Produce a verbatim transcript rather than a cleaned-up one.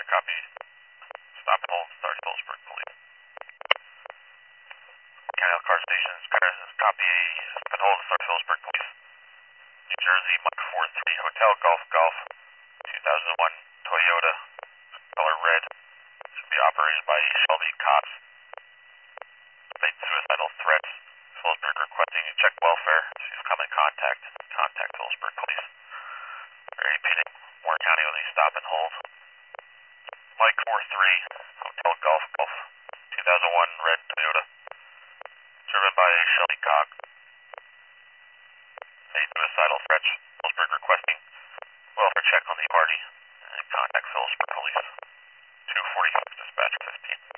copy. Stop and hold, start Phillipsburg Police. County Car Stations, copy, stop and hold, start Phillipsburg Police. New Jersey, Mike four three, Hotel Golf Golf, two thousand one Toyota, color red, should be operated by Shelby Cox. Made suicidal threats. Phillipsburg requesting to check welfare. She's come in contact. Contact Phillipsburg Police. Repeating, Warren County with a stop and hold. Mike four three, Hotel Golf Golf, two thousand one red Toyota, driven by Shelby Cox. Made suicidal threats. Phillipsburg requesting welfare check on the party. And contact Phillipsburg Police. two forty-six, dispatch fifteen.